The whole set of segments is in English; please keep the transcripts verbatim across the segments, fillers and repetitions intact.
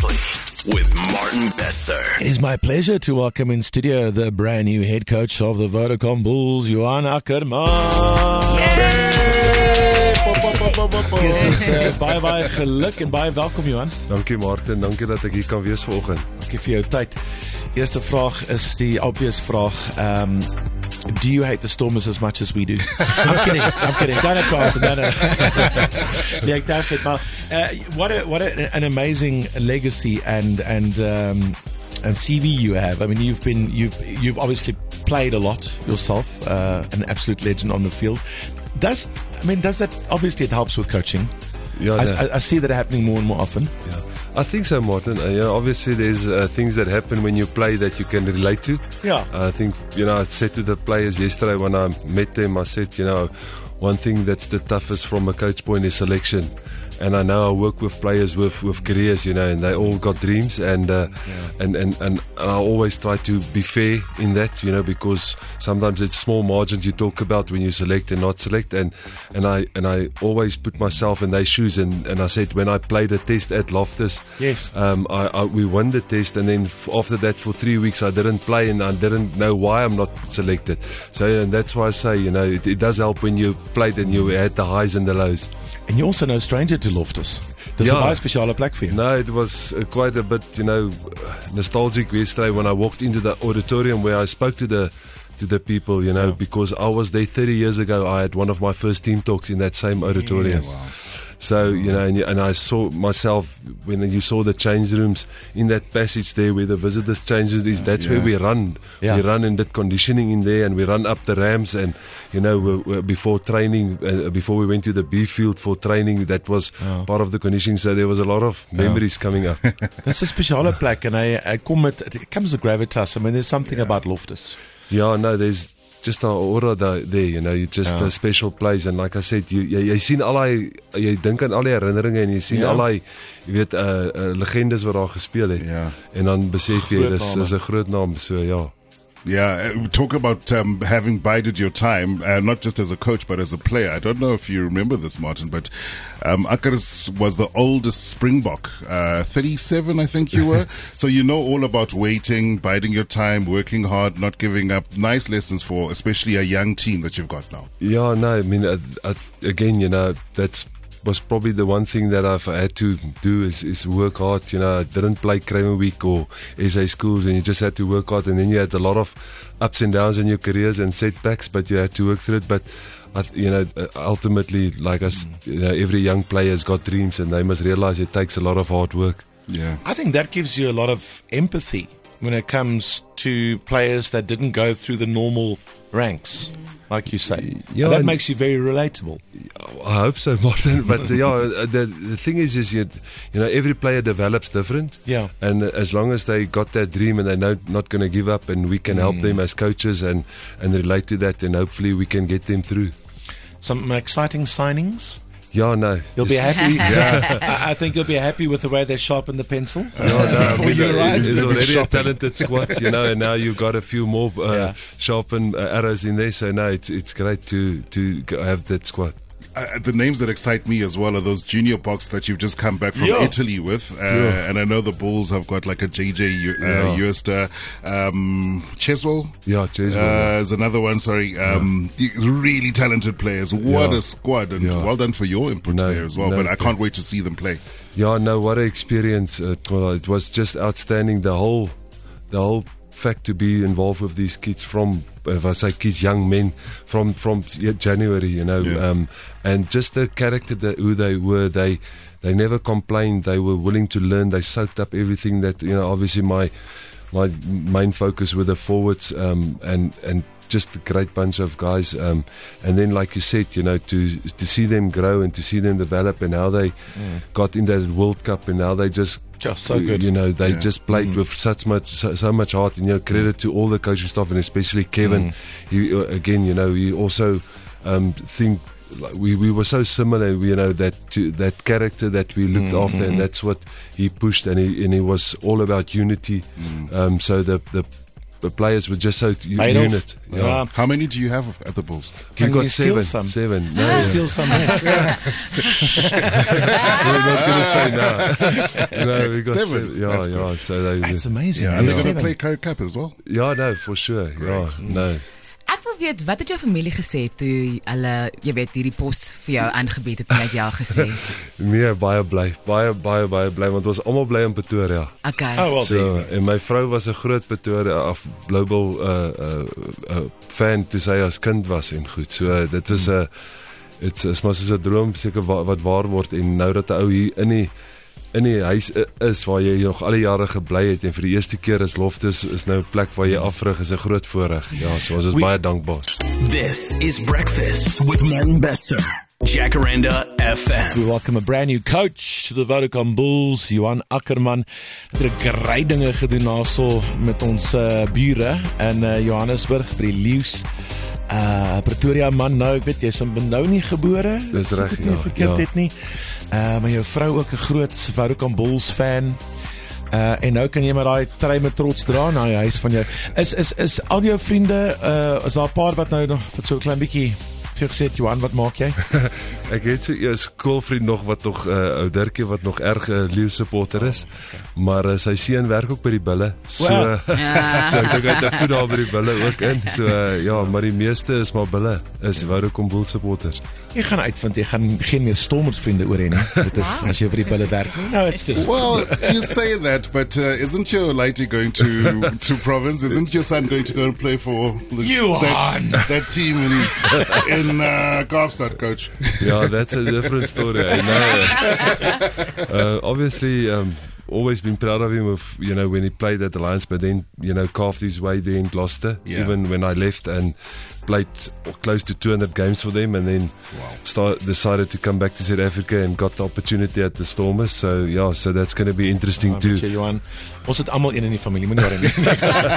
Seriously, with Martin Bester. It is my pleasure to welcome in studio the brand new head coach of the Vodacom Bulls, Johan Ackerman. Eerst is uh, baie baie geluk en baie welkom Johan. Dankie Martin, dankie dat ek hier kan wees vanoggend. Dankie vir jou tyd. Eerste vraag is die obvious vraag. Um, do you hate the Stormers as much as we do? I'm kidding, I'm kidding. Don't have to answer that. No. Yeah, exactly. But, uh, what a, what a, an amazing legacy and and um, and C V you have. I mean, you've been you've you've obviously played a lot yourself, uh, an absolute legend on the field. Does I mean does that obviously it helps with coaching? Yeah, I, no. I, I see that happening more and more often. Yeah. I think so, Martin. Uh, you know, obviously, there's uh, things that happen when you play that you can relate to. Yeah. Uh, I think, you know, I said to the players yesterday when I met them, I said, you know, one thing that's the toughest from a coach point is selection. And I know I work with players with, with careers, you know, and they all got dreams, and, uh, yeah. and, and, and and I always try to be fair in that, you know, because sometimes it's small margins you talk about when you select and not select, and, and I and I always put myself in their shoes, and, and I said when I played a test at Loftus, yes, um, I, I we won the test, and then f- after that for three weeks I didn't play, and I didn't know why I'm not selected. So and that's why I say, you know, it, it does help when you played and you had the highs and the lows. And you're also no stranger to Loftus. Dis 'n baie spesiale plek vir jou. No, it was uh, quite a bit, you know, nostalgic yesterday when I walked into the auditorium where I spoke to the to the people, you know, yeah. because I was there thirty years ago. I had one of my first team talks in that same auditorium. Yeah, wow. So, you know, and, and I saw myself when you saw the change rooms in that passage there where the visitors' change rooms is, that's yeah. where we run. Yeah. We run and did conditioning in there, and we run up the ramps, and, you know, we, we, before training, uh, before we went to the B field for training, that was oh. part of the conditioning. So there was a lot of memories oh. coming up. That's a speciale plek, and I, I kom met, it comes with gravitas. I mean, there's something yeah. about Loftus. Yeah, no, there's just a aura there, you know, you just yeah. a special place, and like I said, you jy, jy sien al die jy dink aan al die herinneringe, en jy sien yeah. al die jy weet uh, uh, legendes wat daar gespeel het. Yeah. En dan besef jy dis is 'n groot naam, so ja. Yeah, talk about um, having bided your time, uh, not just as a coach, but as a player. I don't know if you remember this, Martin, but um, Akers was the oldest Springbok, uh, thirty-seven, I think you were. So you know all about waiting, biding your time, working hard, not giving up. Nice lessons for especially a young team that you've got now. Yeah, no, I mean, uh, uh, again, you know, that's was probably the one thing that I've had to do is, is work hard. You know, I didn't play Kramer Week or S A schools, and you just had to work hard, and then you had a lot of ups and downs in your careers and setbacks, but you had to work through it. But you know, ultimately, like us, you know, every young player has got dreams, and they must realize it takes a lot of hard work. Yeah, I think that gives you a lot of empathy when it comes to players that didn't go through the normal ranks, like you say. Yeah, that makes you very relatable. I hope so, Martin. But uh, yeah, the the thing is, is you, you know, every player develops different. Yeah. And as long as they got that dream and they're no, not going to give up, and we can mm. help them as coaches and and relate to that, then hopefully we can get them through. Some exciting signings. Yeah, no. You'll be happy. Yeah. I think you'll be happy with the way they sharpen the pencil. No, no, I mean, it's already a talented squad, you know, and now you've got a few more uh, yeah. sharpened uh, arrows in there. So no, it's it's great to to have that squad. Uh, the names that excite me as well are those junior box that you've just come back from yeah. Italy with, uh, yeah. and I know the Bulls have got like a J J uh, Uester, yeah. um, Cheswell. Yeah, Cheswell. Uh, is another one. Sorry, um, yeah. really talented players. What yeah. a squad, and yeah. well done for your input no, there as well. No, but I can't wait to see them play. Yeah, no, what an experience! Uh, well, it was just outstanding. The whole, the whole. fact to be involved with these kids from, if I say kids, young men from from January, you know, yeah. um, and just the character that who they were, they they never complained. They were willing to learn. They soaked up everything that, you know. Obviously, my my main focus were the forwards, um, and and just a great bunch of guys, um, and then like you said, you know, to to see them grow and to see them develop, and how they mm. got in that World Cup, and how they just. Just so good. You know, they yeah. just played mm. with such much, so, so much heart. And you know, credit to all the coaching staff, and especially Kevin. Mm. He, uh, again, you know, he also um, think like we we were so similar. You know, that to, that character that we looked mm. after, and that's what he pushed. And he and he was all about unity. Mm. Um, so the the the players were just so u- Madoff. unit. Yeah. Yeah. How many do you have at the Bulls? Can We've got you steal seven. some? Seven. No, yeah. steal some. Yeah. We're not going to say no. No, we got Seven. seven. Yeah, That's yeah. So they, That's amazing. Yeah, and they're Yeah. going to play Curry Cup as well. yeah, no, for sure. Yeah, no. Ek wil weet, wat het jou familie gesê toe hulle, jy weet, hierdie pos vir jou aangebied het en hy het ja gesê? Nee, baie bly. Baie, baie, baie bly, want ons almal bly in Pretoria. Okay. Oh, well, So, en my vrou was 'n groot Pretoria af Global uh, uh, uh, fan toe sy as kind was en goed. So uh, dit was 'n uh, dit is maar soos 'n droom seker wa, wat waar word en nou dat 'n ou hier in die in die huis is waar jy nog al die jare gebly het en vir die eerste keer is Loftus is nou 'n plek waar jy afrig is 'n groot voorreg. Ja, so ons is We- baie dankbaar. This is Breakfast with Martin Bester. Jacaranda F M. We welcome a brand new coach to the Vodacom Bulls, Johan Ackerman. Hy het great dinge gedoen daarso met ons uh, bure in uh, Johannesburg vir die Leeu's. Uh, Pretoria man, nou ek weet jy's in nou nie gebore. Dis as ek reg, dit nie ja, verkeerd ja. het nie. Uh, maar jou vrou ook 'n groot Vodacom Bulls fan. Uh, en nou kan jy maar daai trui met trots dra na die huis van jou. Is is is al jou vriende uh, is daar 'n paar wat nou nog vir so 'n klein bietjie vir gesê het, Johan, wat maak jy? Ek het so 'n skoolvriend nog wat nog 'n uh, ou Dirkie wat nog erg 'n uh, Leeu supporter is. Maar uh, sy seun werk ook by die Bulle. So Wow. uh, so ek dink hy het 'n voet daar by die Bulle ook in. So uh, ja, maar die meeste is maar Bulle, is Vodacom Bull supporters. Jy gaan uitvind jy gaan geen meer Stormers vriende oor hê nie. Dit is as jy vir die Bulle werk. No, it's just Well, you say that, but uh, isn't your lady going to to Province? Isn't your son going to go and play for the, Johan! that, that team in in uh, Kaapstad, coach? Yeah, that's a different story. I know. Uh, obviously, um, always been proud of him of, you know, when he played at the Lions, but then, you know, carved his way there in Gloucester, Yeah. even when I left and played close to two hundred games for them, and then Wow. start, decided to come back to South Africa and got the opportunity at the Stormers. So, yeah, so that's going to be interesting Ah, too. weet jy, Johan, ons het almal een in die familie, moenie worry nie.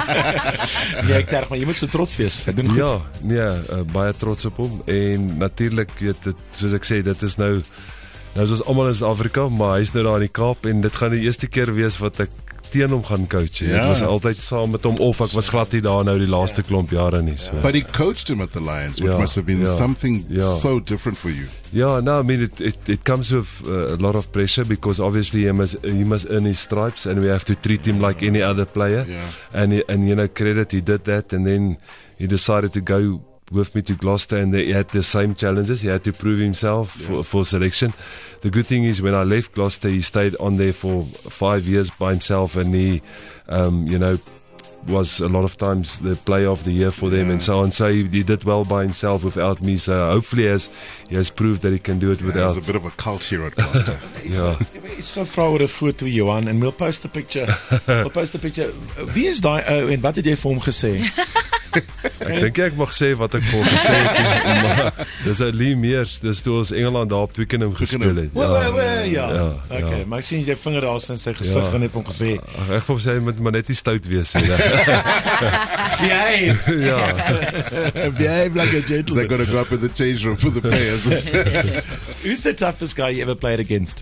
Nee, ek terg, maar jy moet so trots wees. Hy doen goed. Ja, nee, uh, baie trots op hom en natuurlik weet dit soos ek sê dit is nou nou is ons almal in Suid-Afrika, maar hy's nou daar in die Kaap en dit gaan die eerste keer wees wat ek teen hom gaan coach. Dit Ja. was altyd saam met hom of ek was glad nie daar nou die laaste klomp jare nie. So. But he coached him at the Lions, which Yeah, must have been yeah, something yeah. so different for you. Yeah, no, I mean it. It, it comes with uh, a lot of pressure because obviously he must he must earn his stripes, and we have to treat him like any other player. Yeah. And he, and you know, credit he did that, and then he decided to go with me to Gloucester, and he had the same challenges. He had to prove himself Yeah. for, for selection. The good thing is when I left Gloucester, he stayed on there for five years by himself, and he, um, you know. was a lot of times the player of the year for them, Yeah. and so on. So he, he did well by himself without me. So hopefully, he has he has proved that he can do it Yeah, without. he's a bit of a cult here at Gloucester. Yeah, Iets gaan vra oor 'n foto, Johan, and we'll post a picture. We'll post a picture. Wie is daai ou en wat het jy vir hom gesê? ek dink ek mag sê wat ek voor gesê het. nie, Maar dis 'n Lee Meers. Dis toe ons Engeland daar op Twickenham gespeel het. Wel, wel, wel, ja. Ja, Okay, ja. maar ek sien jy vinger daar in sy gesig Ja. en het vir hom gesê. Ag, ek wou sê hy moet maar net nie stout wees nie. Jy, ja. behave like a Is they gentleman. going to go up in the change room for the players? Who's the toughest guy you ever played against?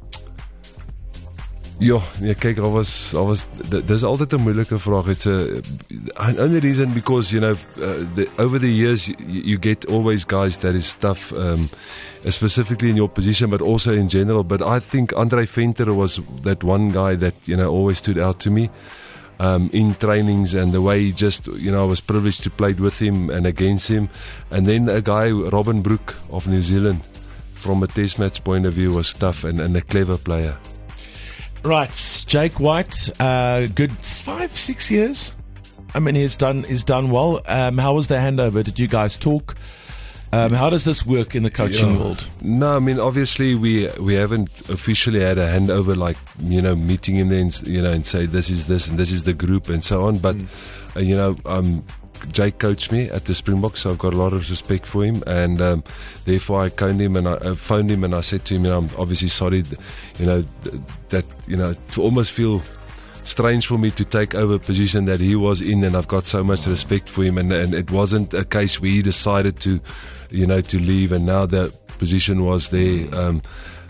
Ja, nee, kyk, daar was daar was d- dis altyd 'n moeilike vraag. It's a an only reason because you know uh, the, over the years you, you get always guys that is tough, um, specifically in your position, but also in general. But I think Andre Venter was that one guy that you know always stood out to me. Um, in trainings and the way he just, you know, I was privileged to play with him and against him. And then a guy, Robin Brook of New Zealand, from a test match point of view, was tough and, and a clever player. Right, Jake White, uh, good five, six years. I mean, he's done he's done well. Um, how was the handover? Did you guys talk? Um, how does this work in the coaching Yeah. world? No, I mean obviously we we haven't officially had a handover, like you know meeting him then you know and say this is this and this is the group and so on. But Mm. uh, you know, um, Jake coached me at the Springboks, so I've got a lot of respect for him, and um, therefore I phoned him and I uh, phoned him and I said to him, you know, I'm obviously sorry, th- you know, th- that you know to almost feel strange for me to take over a position that he was in, and I've got so much respect for him, and, and it wasn't a case where he decided to, you know, to leave, and now the position was there. Um,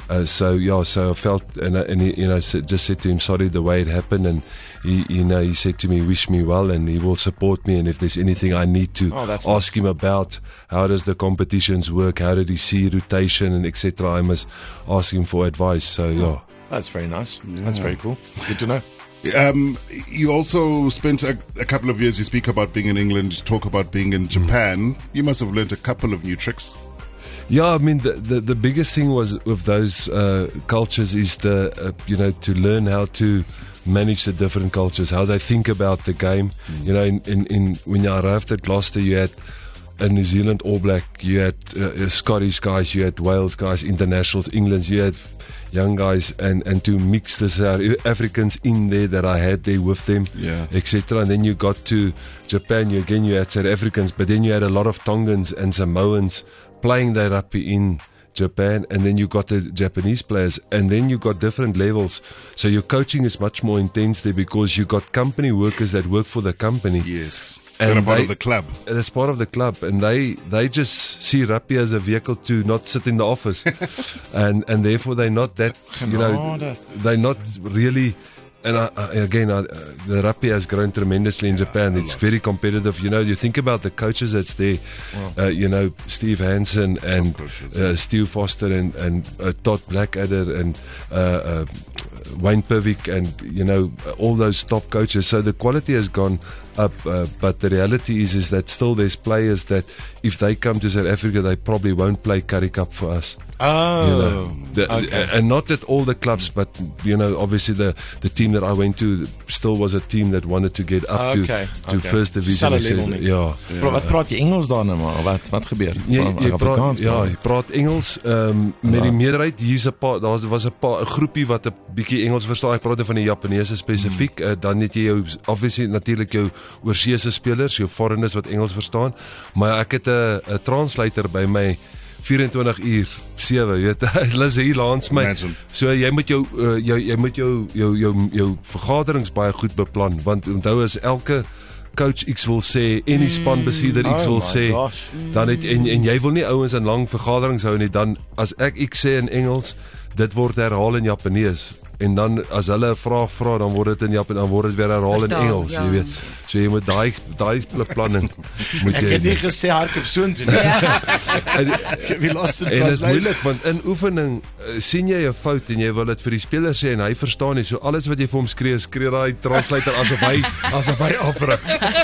Uh, so yeah, so I felt, and, and he, you know, just said to him, sorry the way it happened, and he, you know, he said to me, wish me well, and he will support me, and if there's anything I need to oh, ask nice. him about, how does the competitions work, how did he see rotation, and et cetera, I must ask him for advice. So yeah, that's very nice. Yeah. That's very cool. Good to know. Um, you also spent a, a couple of years. You speak about being in England. You talk about being in Japan. Mm. You must have learned a couple of new tricks. Yeah, I mean, the, the, the biggest thing was with those uh, cultures is the, uh, you know, to learn how to manage the different cultures, how they think about the game. Mm. You know, in, in, in when you arrived at Gloucester, you had a New Zealand All Black, you had uh, Scottish guys, you had Wales guys, internationals, England, you had young guys, and, and to mix the South Africans in there that I had there with them, yeah. et cetera. And then you got to Japan, you again, you had South Africans, but then you had a lot of Tongans and Samoans playing their rugby in Japan, and then you got the Japanese players, and then you got different levels. So your coaching is much more intense there because you got company workers that work for the company. Yes. And they're a part they, of the club. That's part of the club, and they they just see rugby as a vehicle to not sit in the office, and and therefore they're not that, you know, they're not really. And I, I, again, I, uh, the rugby has grown tremendously in yeah, Japan. It's lot. very competitive. You know, you think about the coaches that's there. Wow. Uh, you know, Steve Hansen and coaches, uh, yeah. Steve Foster and and uh, Todd Blackadder and uh, uh, Wayne Purvick and you know all those top coaches. So the quality has gone up. Uh, but the reality is, is that still there's players that if they come to South Africa, they probably won't play Currie Cup for us. Oh, you know, the, okay. And not at all the clubs, but you know, obviously the the team that I went to still was a team that wanted to get up okay, to to okay. first division. Said, ja. ja. Wat praat jy Engels dan nou maar? Wat wat gebeur? Jy, jy praat, ja, jy praat Engels um, met die meerderheid. Hier's 'n paar, daar was 'n paar 'n groepie wat 'n bietjie Engels verstaan. Ek praat van die Japaneese spesifiek. Hmm. Uh, dan het jy jou obviously natuurlik jou oorseese spelers, jou foreigners wat Engels verstaan, maar ek het 'n 'n translator by my vyf-en-twintig uur sewe, jy weet, hulle is hier langs my. Imagine. So jy moet jou uh, jou jy moet jou jou jou jou vergaderings baie goed beplan, want onthou as elke coach X wil sê en die spanbestuurder X wil oh sê, gosh. dan het en, en jy wil nie ouens in lang vergaderings hou nie, dan as ek X sê in Engels, dit word herhaal in Japanees. En dan as hulle 'n vraag vra, dan word dit in Japan, dan word dit weer herhaal in Engels, ja. jy weet. So jy moet daai daai beplanning moet jy. Ek het nie gesê hardloop soontoe nie. en wie los dit? En dit is moeilik want in oefening uh, sien jy 'n fout en jy wil dit vir die speler sê en hy verstaan nie. So alles wat jy vir hom skree, skree daai translator asof hy asof hy afruk.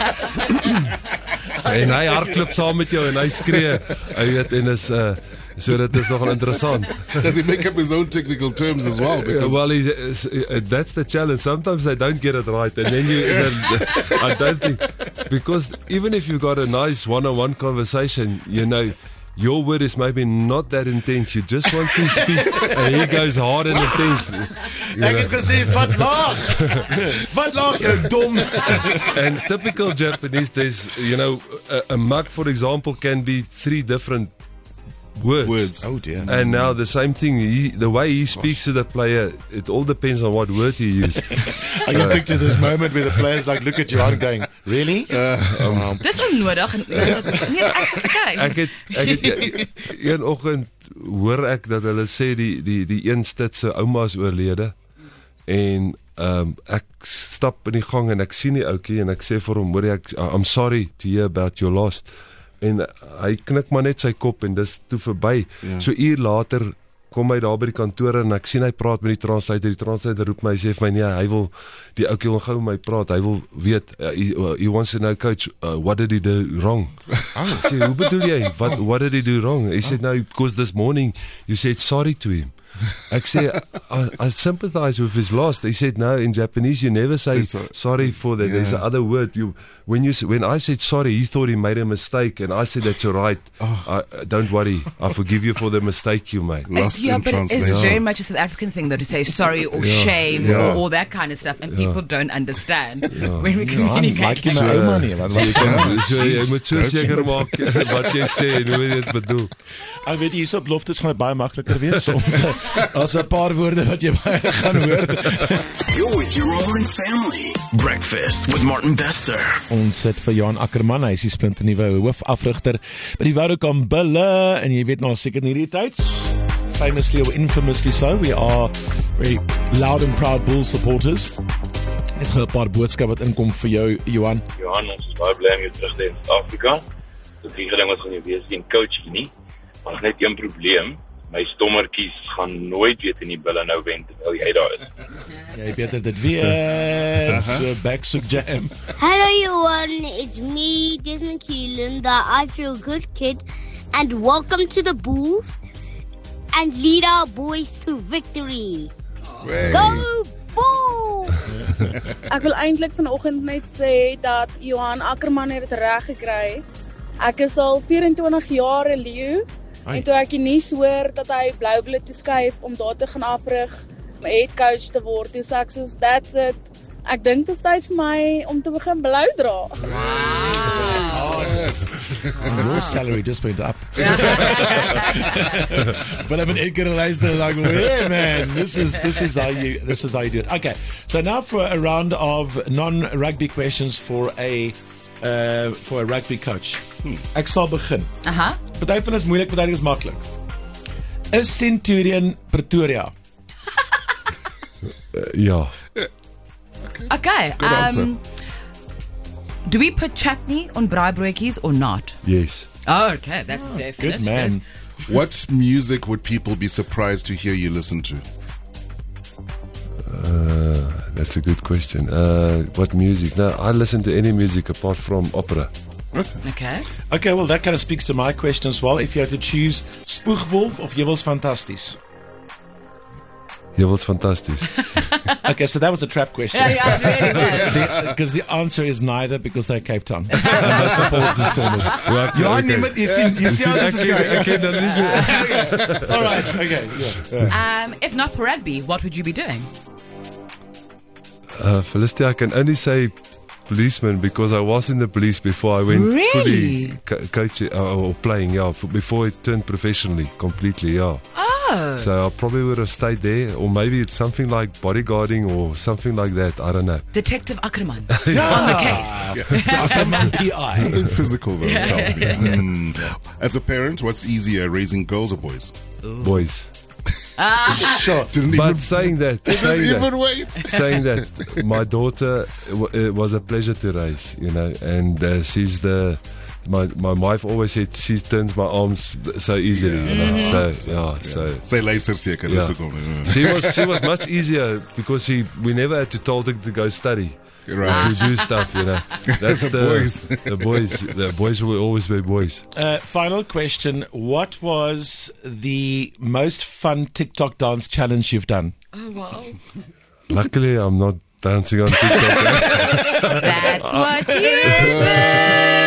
en hy hardloop saam met jou en hy skree. Jy weet en is 'n uh, So that is nogal interessant. Does he make up his own technical terms as well? Because well, he, uh, that's the challenge. Sometimes they don't get it right, and then you. then, I don't think because even if you've got a nice one-on-one conversation, you know, your word is maybe not that intense. You just want to speak, and he goes hard and intense. Ek het gesê vat laag, vat laag, jy dom. And typical Japanese, there's you know, a, a mug, for example, can be three different. Words. words. Oh dear. And now the same thing, he, the way he speaks Gosh. to the player, it all depends on what word he uses. I can picture this moment where the players like look at you and going, really? Uh, um, Dis onnodig en nee, ek is okay. Ek het ek het een oggend hoor ek dat hulle sê die die die een stit se ouma is oorlede en um, ek stap in die gang en ek sien die ouetjie en ek sê vir hom, hoor ek I'm sorry to hear about your loss. En hy knik maar net sy kop en dis toe verby. Ja. So uur later kom hy daar by die kantoor en ek sien hy praat met die translator. Die translator roep my, hy sê vir my nee, hy wil die ouetjie wil gou met my praat. Hy wil weet uh, he, uh, he wants to know coach, uh, what did he do wrong? Oh. Ek sê, hoe bedoel jy? What what did he do wrong? He oh. said no, because this morning you said sorry to him. Ek sê I, I sympathize with his loss. He said no, in Japanese you never say so, sorry for that. Yeah. There's another word. You when you when I said sorry, he thought he made a mistake, and I said that's all right. Oh. I, don't worry, I forgive you for the mistake you made. Lost yeah, in but translation. It's very much a South African thing though to say sorry or yeah. shame yeah. or all that kind of stuff, and yeah. people don't understand yeah. when we communicate. Ja, like my money. So jy moet so seker maak wat jy sê en hoe jy dit bedoel. Ek weet hier op loftes gaan dit baie makliker wees soms. As 'n paar woorde wat jy baie gaan hoor. You're with your morning family. Breakfast with Martin Bester. Ons sit vir Johan Ackerman, hy is die splinternuwe hoofafrigter by die Woudekamp Bulle en jy weet nou seker in hierdie tyd famously or infamously so. We are very loud and proud Bulls supporters. Ek het 'n paar boodskappe wat inkom vir jou, Johan. Johan, ons is baie bly om jou terug te hê in Suid-Afrika. Dit is nie gedink ons gaan nie wees die coach nie. Maar net een probleem. My stommertjies gaan nooit weet in die bulle nou wen terwyl jy daar is. Jy beter dit weer. So back so jam. Hello Johan, it's me, Desmond Keelan, the I Feel Good kid, and welcome to the Bulls and lead our boys to victory. Hey. Go Bulls! Ek wil eintlik vanoggend net sê dat Johan Ackerman het dit reg gekry. Ek is al vyf-en-twintig jaar 'n leeu. En toe ek die nuus hoor dat hy Blou-Bulle toe skuif om daar te gaan afrig om head coach te word, toe sê ek soos, that's it. Ek dink dit is tyd vir my om te begin blou dra. Wow. And your salary just went up. But I've been eager luister like, yeah, man, this is this is how you this is how you do it. Okay, so now for a round of non-rugby questions for a uh, for a rugby coach. Hmm. Ek sal begin. Aha. Party van is moeilik, party is maklik. Is Centurion Pretoria? uh, ja. Okay. Good answer. Um, do we put chutney on braaibroodjies or not? Yes. Oh, okay, that's oh, definite. Good man. What music would people be surprised to hear you listen to? Uh, that's a good question. Uh, what music? No, I listen to any music apart from opera. Okay. Okay, well, that kind of speaks to my question as well. If you had to choose Spoegwolf of Jewels Fantasties? Jewels Fantasties. Okay, so that was a trap question. Yeah, yeah, Because the, the answer is neither, because they're Cape Town. And that supports the Stormers. Well, You, okay. okay. you see, you see how this is going. Okay, dan is Okay. All right, okay. Yeah. Yeah. Um, if not for rugby, what would you be doing? Uh, Felicity, I can only say policeman because I was in the police before I went Really? fully co- coaching uh, or playing, yeah, f- before I turned professionally completely, yeah. Oh. So I probably would have stayed there, or maybe it's something like bodyguarding or something like that. I don't know. Detective Ackerman on the case. So, someone P I. Something physical, though, it tells me. Mm. As a parent, what's easier, raising girls or boys? Ooh. Boys. Sure. Didn't But even, saying that, didn't saying even that, wait. saying that, my daughter w- it was a pleasure to raise, you know, and uh, she's the. My my wife always said she turns my arms so easily, you know. So yeah, so Say laser seker, Yeah. dis hoekom. Yeah. she was she was much easier because she we never had to tell her to go study. Right. To do stuff, you know. That's the Boys. the boys. The boys will always be boys. Uh, final question. What was the most fun TikTok dance challenge you've done? Oh, wow. Luckily, I'm not dancing on TikTok. That's what you think.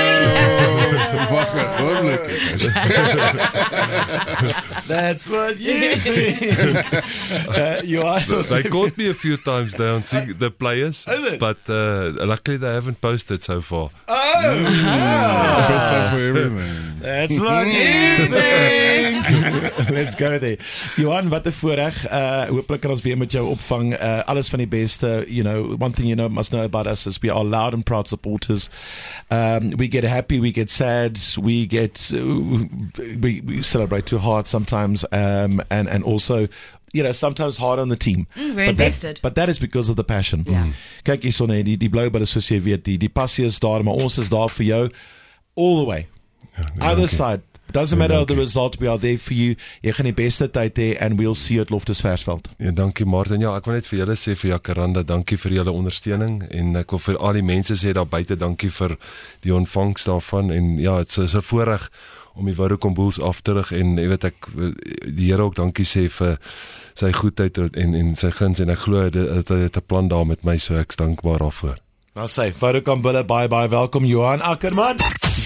That's what you think. Uh, you are. They caught me a few times dancing, the players, Is it? but uh, luckily they haven't posted so far. Oh, First time for everything. that's what you think. Let's go there. Johan, wat 'n voorreg. Uh, hopelijk kan ons weer met jou opvang. Uh, alles van die beste. You know, one thing you know must know about us is we are loud and proud supporters. Um, we get happy, we get sad, we get uh, we, we celebrate too hard sometimes, um, and and also, you know, sometimes hard on the team. Mm, we're but that, invested. but that is because of the passion. Ja. Mm. Kyk hierson nee, die die Blou-Bulle soos jy weet, die die passie is daar, maar ons is daar vir jou all the way. Either side. Doesn't matter the result, we are there for you. Jy gaan die beste tyd hê and we'll see you at Loftus Versveld. Ja, dankie Martin. Ja, ek wil net vir julle sê vir Jacaranda, dankie vir julle ondersteuning en ek wil vir al die mense sê daar buite dankie vir die ontvangs daarvan en ja, dit is 'n voorreg om die Vodacom Bulls af te rig en jy weet ek die Here ook dankie sê vir sy goedheid en en sy guns en ek glo dat hy het 'n plan daar met my, so ek's dankbaar daarvoor. Nou sê, Vodacom Bulle, bye bye, welkom Johan Ackerman.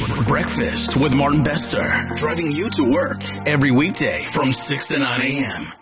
Breakfast with Martin Bester, driving you to work every weekday from six to nine a.m.